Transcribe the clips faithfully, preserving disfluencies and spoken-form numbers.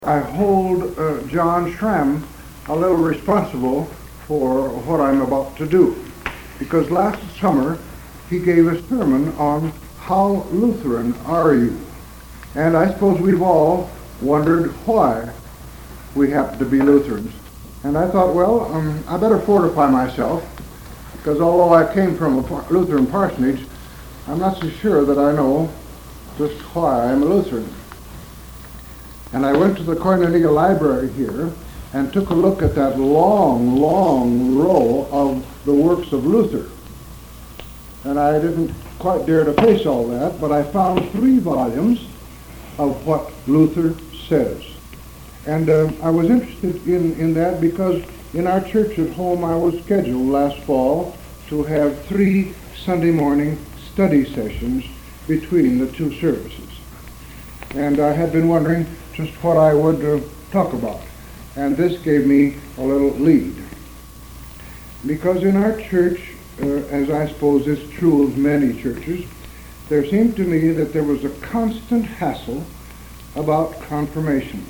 I hold uh, John Schramm a little responsible for what I'm about to do, because last summer he gave a sermon on how Lutheran are you? And I suppose we've all wondered why we happen to be Lutherans. And I thought, well, um, I better fortify myself, because although I came from a par- Lutheran parsonage, I'm not so sure that I know just why I'm a Lutheran. And I went to the Koinonia Library here and took a look at that long, long row of the works of Luther. And I didn't quite dare to face all that, but I found three volumes of what Luther says. And uh, I was interested in, in that because in our church at home I was scheduled last fall to have three Sunday morning study sessions between the two services. And I had been wondering just what I would uh, talk about. And this gave me a little lead. Because in our church, uh, as I suppose is true of many churches, there seemed to me that there was a constant hassle about confirmation.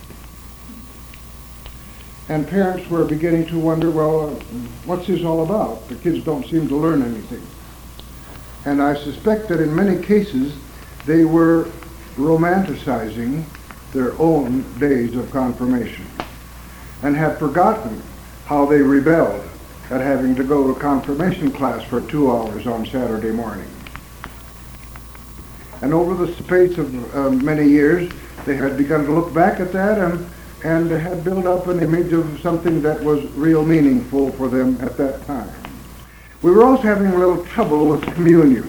And parents were beginning to wonder, well, uh, what's this all about? The kids don't seem to learn anything. And I suspect that in many cases they were romanticizing their own days of confirmation and had forgotten how they rebelled at having to go to confirmation class for two hours on Saturday morning. And over the space of uh, many years, they had begun to look back at that and, and had built up an image of something that was real meaningful for them at that time. We were also having a little trouble with communion.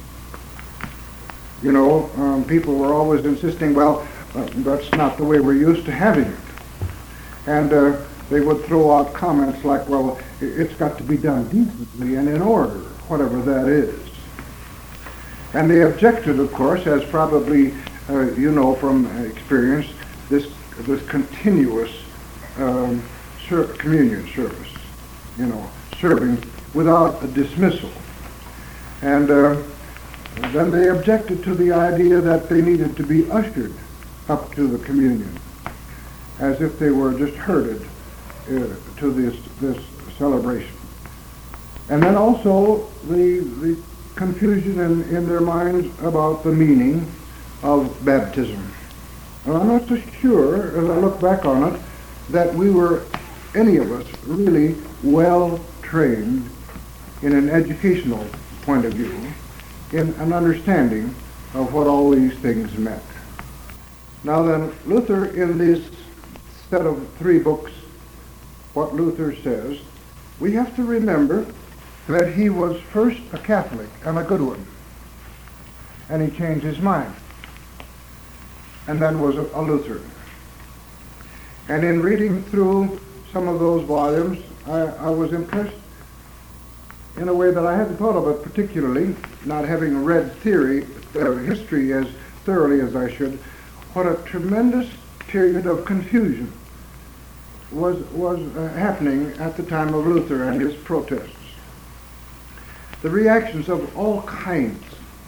You know, um, people were always insisting, well, uh, that's not the way we're used to having it. And uh, they would throw out comments like, well, it's got to be done decently and in order, whatever that is. And they objected, of course, as probably uh, you know from experience, this this continuous um, ser- communion service, you know, serving without a dismissal. And uh, then they objected to the idea that they needed to be ushered up to the communion, as if they were just herded uh, to this this celebration. And then also the the confusion in, in their minds about the meaning of baptism. And I'm not so sure, as I look back on it, that we were, any of us, really well trained in an educational point of view in an understanding of what all these things meant. Now then, Luther, in this set of three books, What Luther Says, we have to remember that he was first a Catholic and a good one, and he changed his mind, and then was a, a Lutheran. And in reading through some of those volumes, I, I was impressed in a way that I hadn't thought of it particularly, not having read theory, uh, history as thoroughly as I should, what a tremendous period of confusion was, was uh, happening at the time of Luther and his protests. The reactions of all kinds.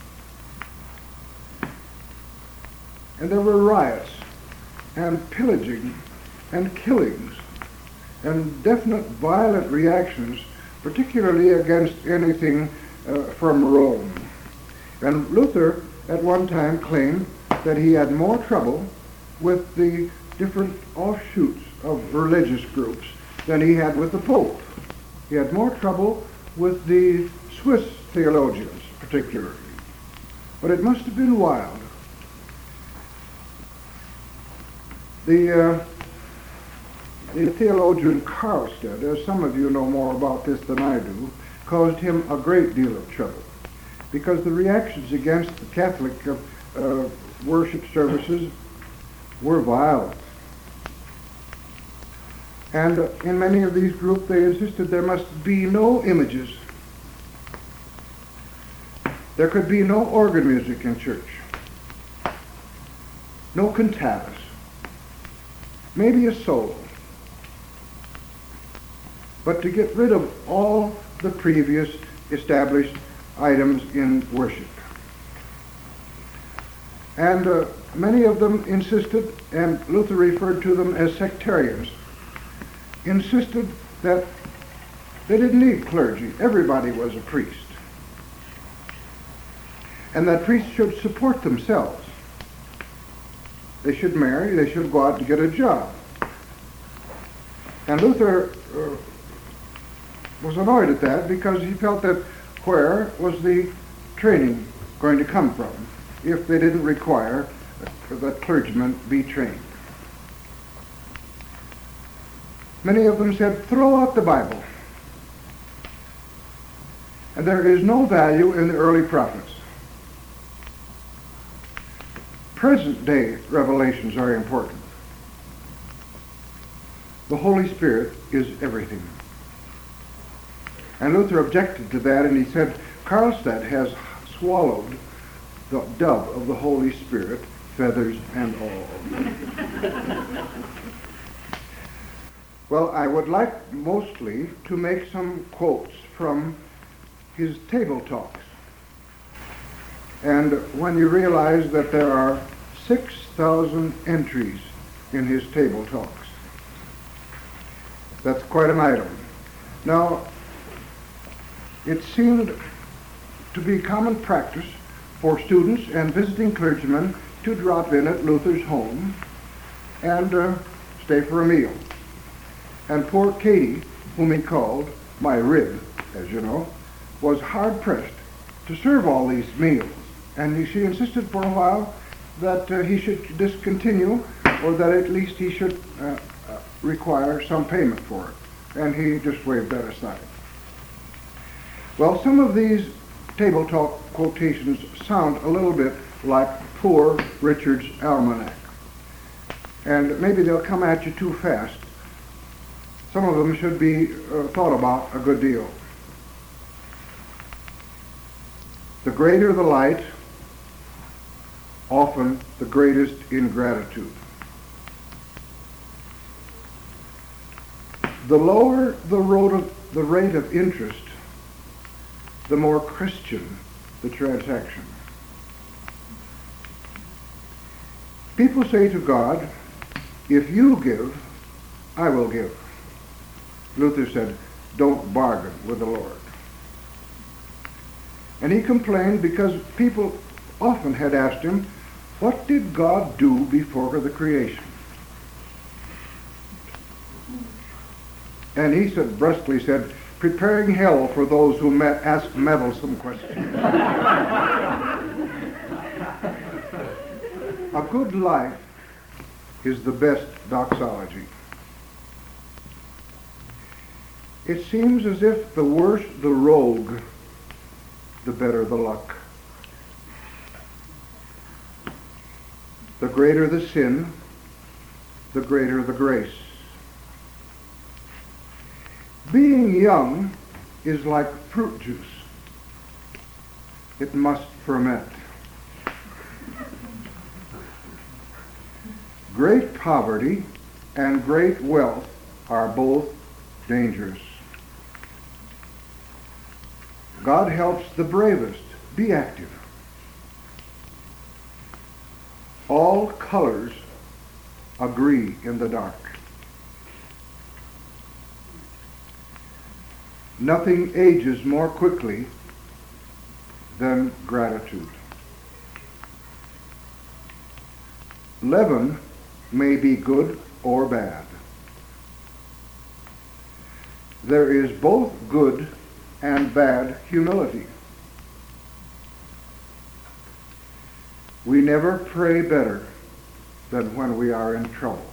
And there were riots and pillaging and killings and definite violent reactions, particularly against anything uh, from Rome. And Luther at one time claimed that he had more trouble with the different offshoots of religious groups than he had with the Pope. He had more trouble with the Swiss theologians, particularly. But it must have been wild. The, uh, the theologian Karlstadt, as some of you know more about this than I do, caused him a great deal of trouble, because the reactions against the Catholic uh, uh, worship services were violent. And uh, in many of these groups they insisted there must be no images. There could be no organ music in church, no cantatas, maybe a solo, but to get rid of all the previous established items in worship. And uh, many of them insisted, and Luther referred to them as sectarians, insisted that they didn't need clergy. Everybody was a priest. And that priests should support themselves. They should marry, they should go out to get a job. And Luther uh, was annoyed at that because he felt that where was the training going to come from if they didn't require that clergymen be trained? Many of them said, throw out the Bible. And there is no value in the early prophets. Present day revelations are important. The Holy Spirit is everything. And Luther objected to that, and he said, Karlstadt has swallowed the dove of the Holy Spirit, feathers and all. Well, I would like mostly to make some quotes from his table talks. And when you realize that there are six thousand entries in his table talks, that's quite an item. Now, it seemed to be common practice for students and visiting clergymen to drop in at Luther's home and uh, stay for a meal. And poor Katie, whom he called my rib, as you know, was hard-pressed to serve all these meals. And he, she insisted for a while that uh, he should discontinue, or that at least he should uh, uh, require some payment for it. And he just waved that aside. Well, some of these table talk quotations sound a little bit like Poor Richard's Almanac. And maybe they'll come at you too fast. Some of them should be uh, thought about a good deal. The greater the light, often the greatest ingratitude. The lower the, road of, the rate of interest, the more Christian the transaction. People say to God, if you give, I will give. Luther said, don't bargain with the Lord. And he complained because people often had asked him, what did God do before the creation? And he said, brusquely said, preparing hell for those who met, ask meddlesome questions. A good life is the best doxology. It seems as if the worse the rogue, the better the luck. The greater the sin, the greater the grace. Being young is like fruit juice. It must ferment. Great poverty and great wealth are both dangerous. God helps the bravest. Be active. All colors agree in the dark. Nothing ages more quickly than gratitude. Leaven may be good or bad. There is both good and bad humility. We never pray better than when we are in trouble.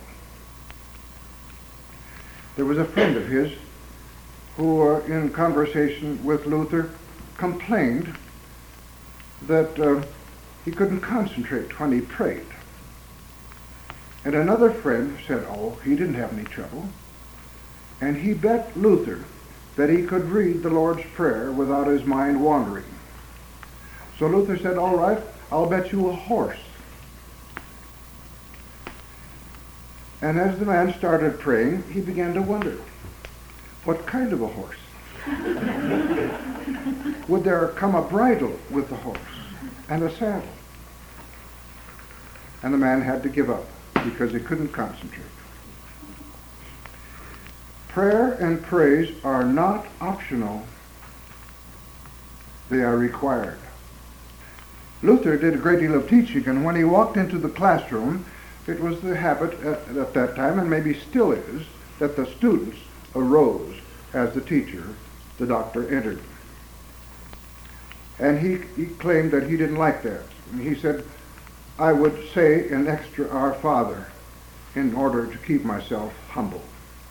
There was a friend of his who, uh, in conversation with Luther, complained that uh, he couldn't concentrate when he prayed. And another friend said, oh, he didn't have any trouble. And he bet Luther that he could read the Lord's Prayer without his mind wandering. So Luther said, all right, I'll bet you a horse. And as the man started praying, he began to wonder, what kind of a horse? Would there come a bridle with the horse and a saddle? and the man had to give up because he couldn't concentrate. Prayer and praise are not optional. They are required. Luther did a great deal of teaching, and when he walked into the classroom, it was the habit at, at that time, and maybe still is, that the students arose as the teacher, the doctor, entered. And he, he claimed that he didn't like that. And he said, I would say an extra Our Father in order to keep myself humble.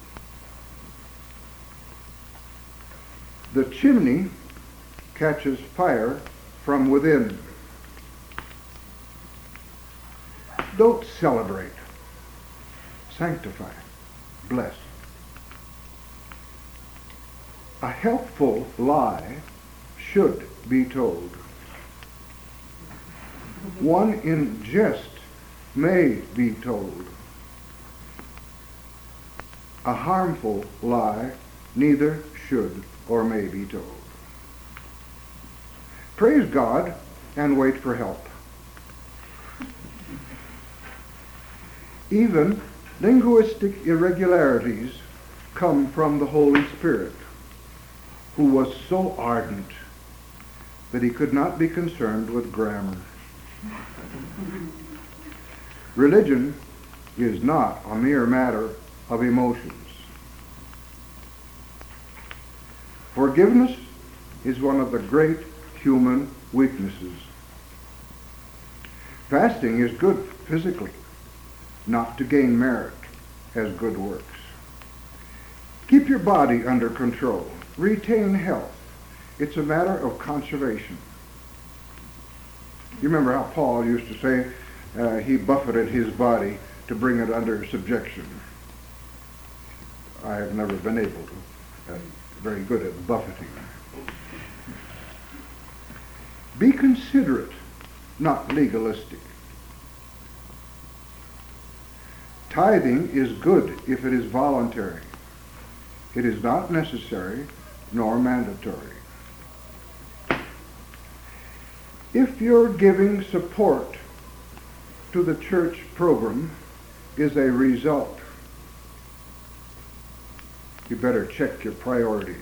The chimney catches fire from within. Don't celebrate. Sanctify. Bless. A helpful lie should be told. One in jest may be told. A harmful lie neither should or may be told. Praise God and wait for help. Even linguistic irregularities come from the Holy Spirit, who was so ardent that he could not be concerned with grammar. Religion is not a mere matter of emotions. Forgiveness is one of the great human weaknesses. Fasting is good physically, not to gain merit as good works. Keep your body under control. Retain health. It's a matter of conservation. You remember how Paul used to say uh, he buffeted his body to bring it under subjection. I have never been able to. Uh, very good at buffeting. Be considerate, not legalistic. Tithing is good if it is voluntary. It is not necessary nor mandatory. If your giving support to the church program is a result, you better check your priorities.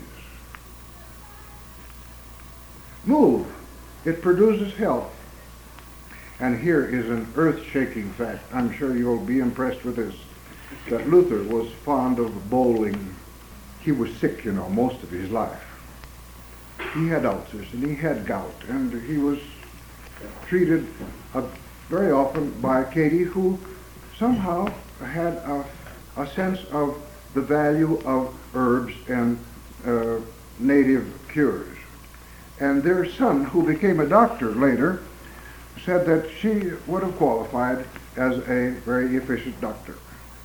Move. It produces health. And here is an earth-shaking fact. I'm sure you'll be impressed with this. That Luther was fond of bowling. He was sick, you know, most of his life. He had ulcers and he had gout, and he was treated uh, very often by Katie, who somehow had a, a sense of the value of herbs and uh, native cures. And their son, who became a doctor later, said that she would have qualified as a very efficient doctor.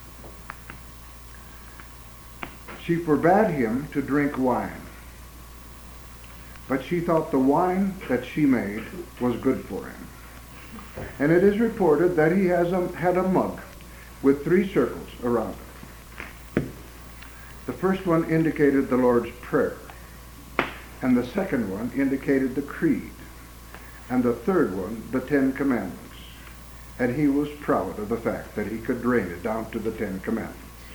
She forbade him to drink wine, but she thought the wine that she made was good for him. And it is reported that he has a, had a mug with three circles around it. The first one indicated the Lord's Prayer, and the second one indicated the Creed, and the third one, the Ten Commandments. And he was proud of the fact that he could drain it down to the Ten Commandments.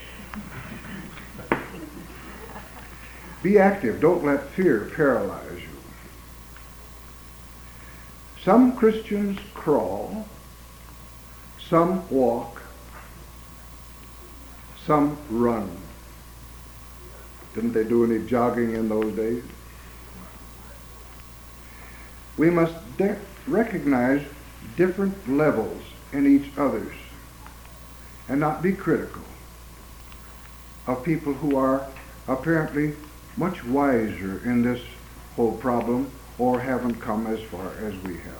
Be active. Don't let fear paralyze you. Some Christians crawl, some walk, some run. Didn't they do any jogging in those days? We must de- recognize different levels in each other's and not be critical of people who are apparently much wiser in this whole problem or haven't come as far as we have.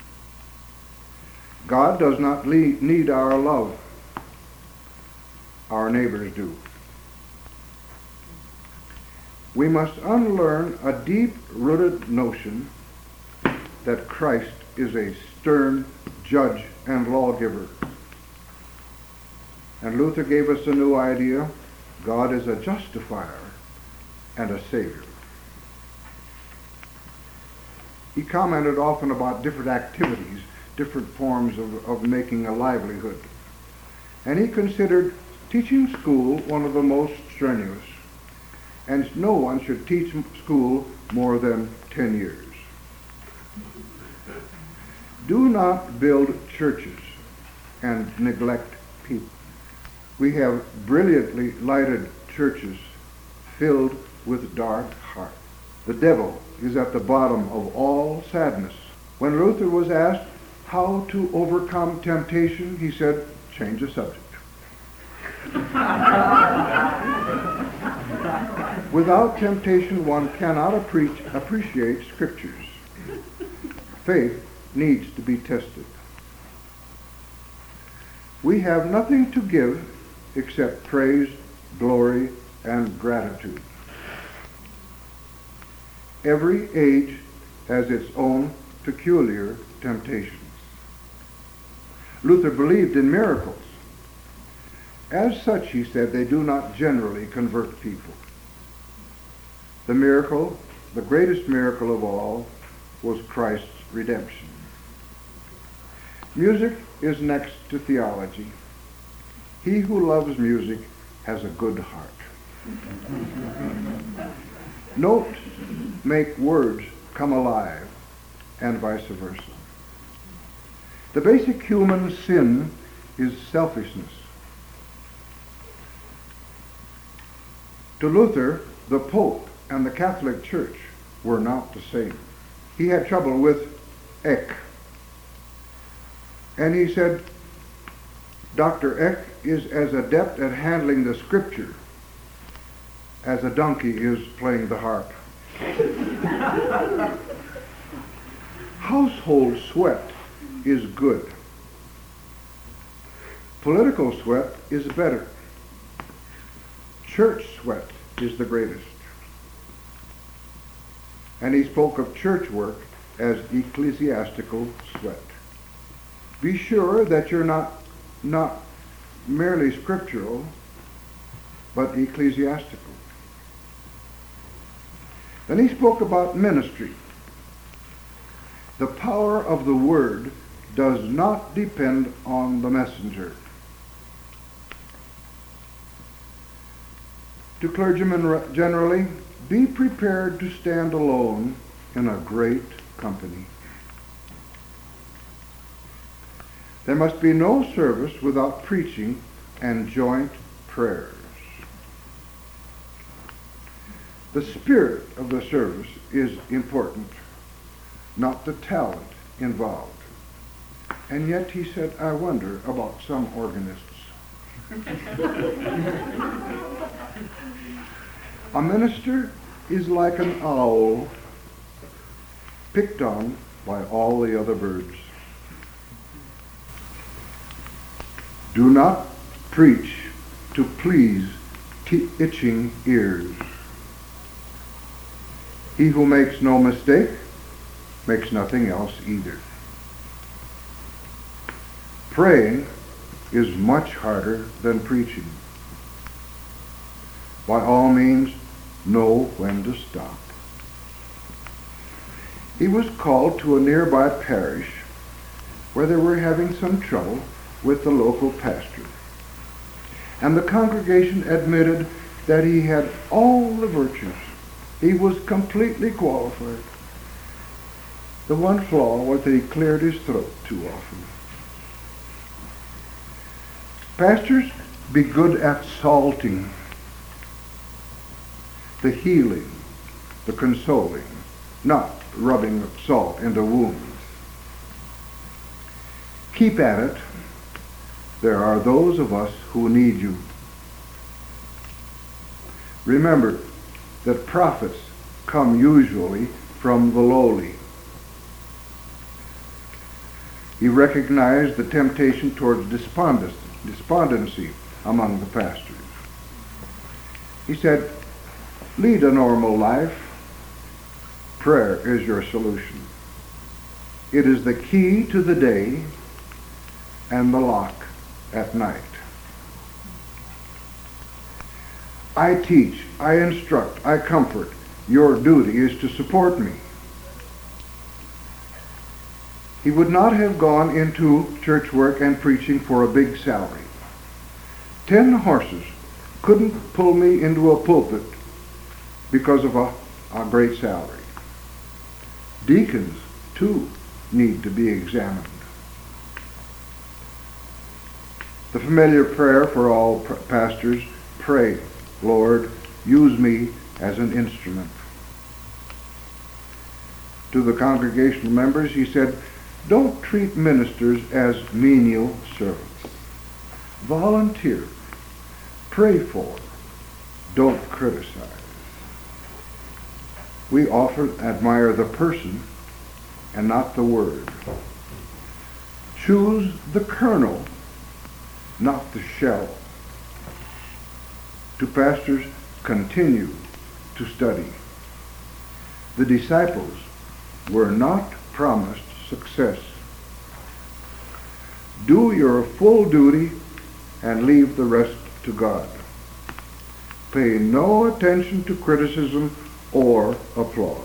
God does not le- need our love. Our neighbors do. We must unlearn a deep-rooted notion that Christ is a stern judge and lawgiver. And Luther gave us a new idea. God is a justifier and a savior. He commented often about different activities different forms of, of making a livelihood. And he considered teaching school one of the most strenuous. And no one should teach school more than ten years. Do not build churches and neglect people. We have brilliantly lighted churches filled with dark hearts. The devil is at the bottom of all sadness. When Luther was asked how to overcome temptation, he said, change the subject. Without temptation, one cannot appre- appreciate scriptures. Faith needs to be tested. We have nothing to give except praise, glory, and gratitude. Every age has its own peculiar temptations. Luther believed in miracles. As such, he said, they do not generally convert people. The miracle, the greatest miracle of all, was Christ's redemption. Music is next to theology. He who loves music has a good heart. Notes make words come alive, and vice versa. The basic human sin is selfishness. To Luther, the Pope and the Catholic Church were not the same. He had trouble with Eck. And he said, Doctor Eck is as adept at handling the scripture as a donkey is playing the harp. Household sweat is good. Political sweat is better. Church sweat is the greatest. And he spoke of church work as ecclesiastical sweat. Be sure that you're not, not merely scriptural, but ecclesiastical. Then he spoke about ministry. The power of the word does not depend on the messenger. To clergymen generally, be prepared to stand alone in a great company. There must be no service without preaching and joint prayers. The spirit of the service is important, not the talent involved. And yet he said, I wonder about some organists. A minister is like an owl picked on by all the other birds. Do not preach to please t- itching ears. He who makes no mistake makes nothing else either. Praying is much harder than preaching. By all means, know when to stop. He was called to a nearby parish where they were having some trouble with the local pastor. And the congregation admitted that he had all the virtues. He was completely qualified. The one flaw was that he cleared his throat too often. Pastors, be good at salting, the healing, the consoling, not rubbing salt into wounds. Keep at it. There are those of us who need you. Remember that prophets come usually from the lowly. He recognized the temptation towards despondency, despondency among the pastors. He said, lead a normal life. Prayer is your solution. It is the key to the day and the lock at night. I teach, I instruct, I comfort. Your duty is to support me. He would not have gone into church work and preaching for a big salary. Ten horses couldn't pull me into a pulpit because of a, a great salary. Deacons, too, need to be examined. The familiar prayer for all pr- pastors, pray, Lord, use me as an instrument. To the congregational members, he said, don't treat ministers as menial servants. Volunteer. Pray for. Don't criticize. We often admire the person and not the word. Choose the kernel, not the shell. To pastors, continue to study. The disciples were not promised success. Do your full duty and leave the rest to God. Pay no attention to criticism or applause.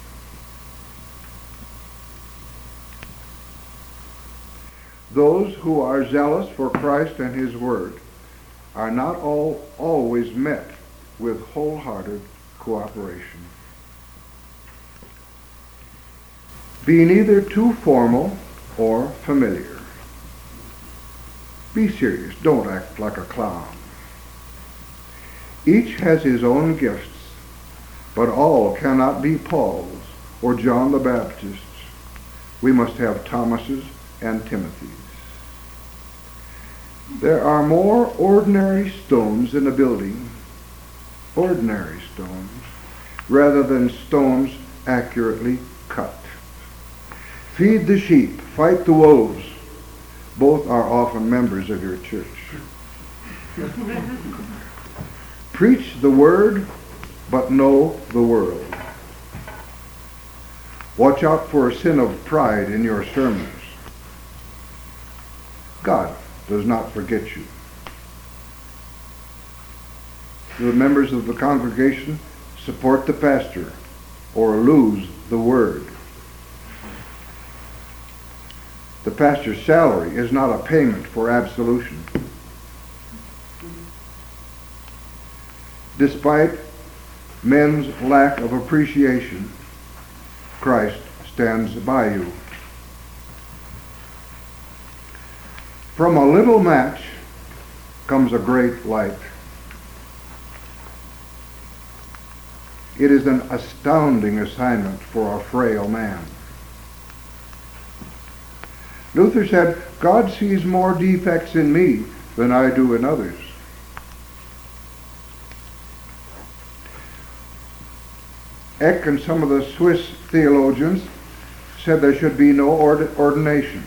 Those who are zealous for Christ and his word are not all always met with wholehearted cooperation. Be neither too formal or familiar. Be serious. Don't act like a clown. Each has his own gifts, but all cannot be Paul's or John the Baptist's. We must have Thomas's and Timothy's. There are more ordinary stones in a building, ordinary stones, rather than stones accurately cut. Feed the sheep, fight the wolves. Both are often members of your church. Preach the word, but know the world. Watch out for a sin of pride in your sermons. God does not forget you. The members of the congregation support the pastor or lose the word. The pastor's salary is not a payment for absolution. Despite men's lack of appreciation, Christ stands by you. From a little match comes a great light. It is an astounding assignment for a frail man. Luther said, God sees more defects in me than I do in others. Eck and some of the Swiss theologians said there should be no ord- ordination,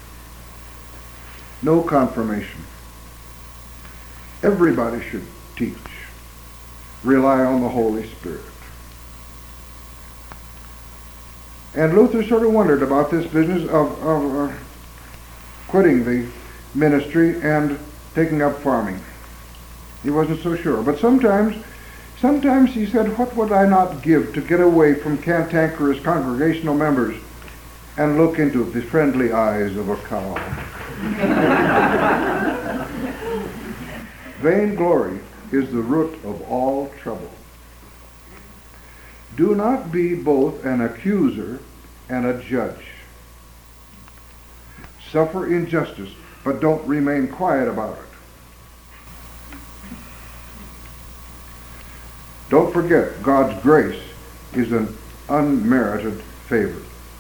no confirmation. Everybody should teach, rely on the Holy Spirit. And Luther sort of wondered about this business of, of uh, quitting the ministry and taking up farming. He wasn't so sure. But sometimes, sometimes he said, what would I not give to get away from cantankerous congregational members and look into the friendly eyes of a cow? Vainglory is the root of all trouble. Do not be both an accuser and a judge. Suffer injustice, but don't remain quiet about it. Don't forget, God's grace is an unmerited favor.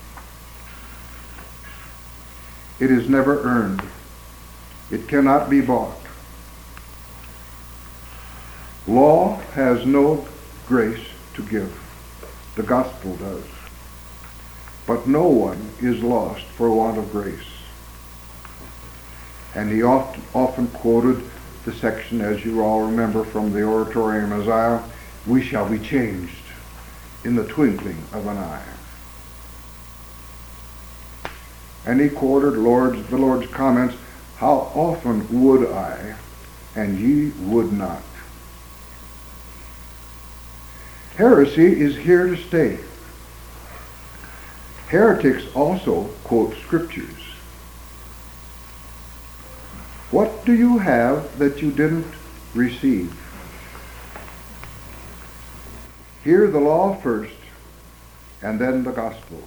It is never earned. It cannot be bought. Law has no grace to give. The gospel does. But no one is lost for want of grace. And he often, often quoted the section, as you all remember from the Oratorium of Isaiah, we shall be changed in the twinkling of an eye. And he quoted Lord's, the Lord's comments, how often would I, and ye would not. Heresy is here to stay. Heretics also quote scriptures. What do you have that you didn't receive? Hear the law first, and then the gospel.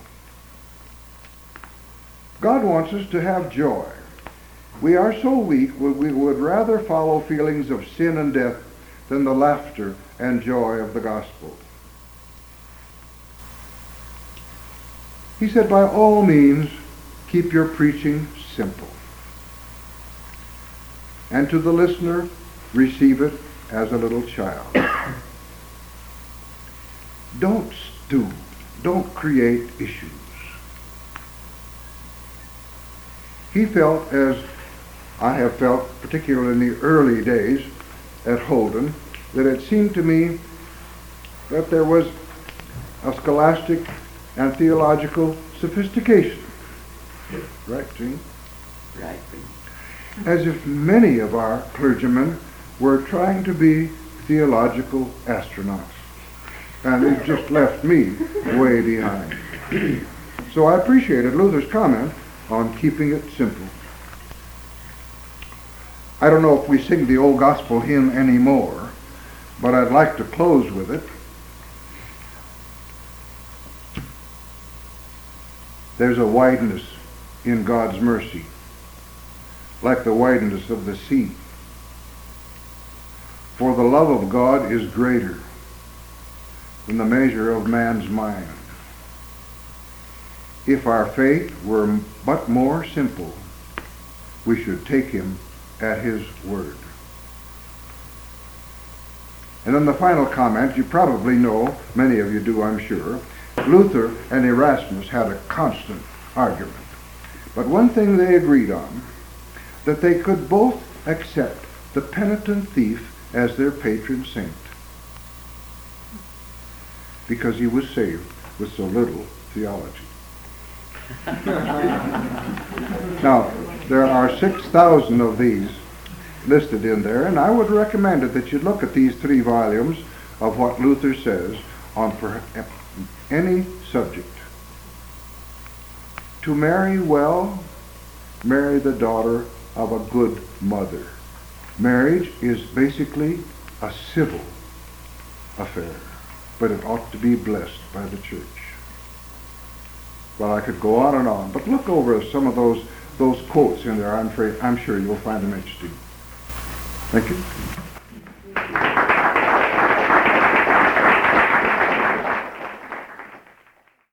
God wants us to have joy. We are so weak, we would rather follow feelings of sin and death than the laughter and joy of the gospel. He said, by all means, keep your preaching simple. And to the listener, receive it as a little child. Don't stew. Don't create issues. He felt, as I have felt, particularly in the early days at Holden, that it seemed to me that there was a scholastic and theological sophistication. Right, Gene? Right. As if many of our clergymen were trying to be theological astronauts. And it just left me way behind. So I appreciated Luther's comment on keeping it simple. I don't know if we sing the old gospel hymn anymore, but I'd like to close with it. There's a wideness in God's mercy, like the wideness of the sea. For the love of God is greater than the measure of man's mind. If our faith were but more simple, we should take him at his word. And then the final comment, you probably know, many of you do, I'm sure, Luther and Erasmus had a constant argument. But one thing they agreed on, that they could both accept the penitent thief as their patron saint, because he was saved with so little theology. Now, there are six thousand of these listed in there, and I would recommend it that you look at these three volumes of what Luther says on per- any subject. To marry well, marry the daughter of a good mother. Marriage is basically a civil affair, but it ought to be blessed by the church. Well, I could go on and on, but look over some of those those quotes in there. I'm, afraid, I'm sure you'll find them interesting. Thank you.